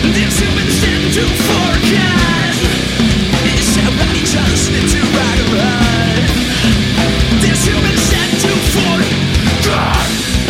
This humans tend to forget. It's how body just slip to right or right. This humans tend to forget.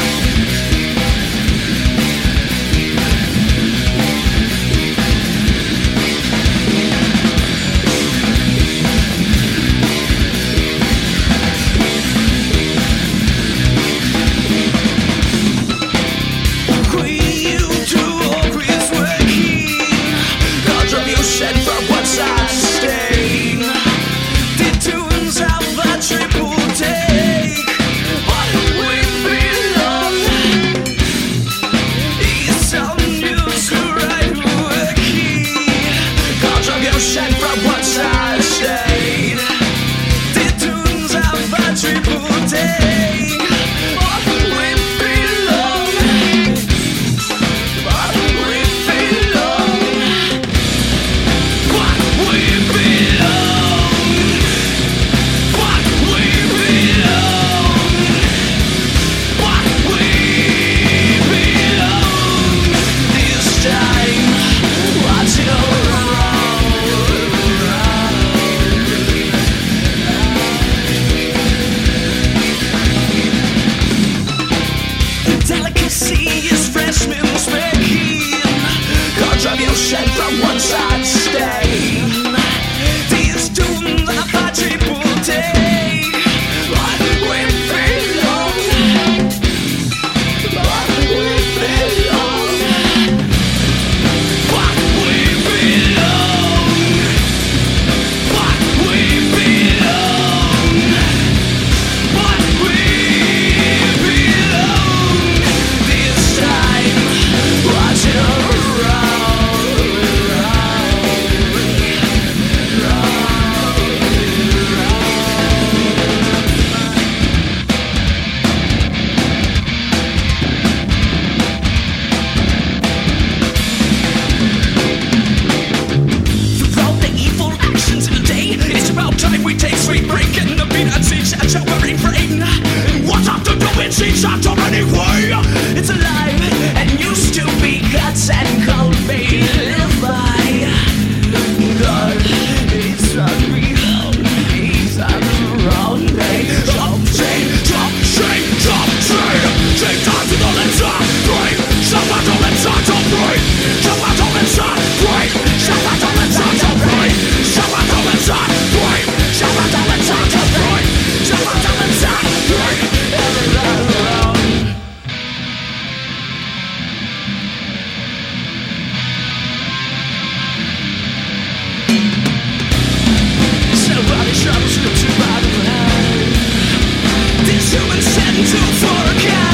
Contribution from one side stain. These tunes are quadruple take. But we belong. But we belong. But we belong. But we belong. But we belong. This time, watch it around. It's not of any way. It's alive and used to be guts and cold live by. God, it's unreal. He's around me. Drop chain, drop chain, drop chain. Take time to know that's not break. Stop out all that's not to break. Stop out all that's not break. Stop out all that's not to break. Stop out all that's not break. Stop out all that's not to break. Stop out all that's not break. Troubles to survive. These humans tend to forget.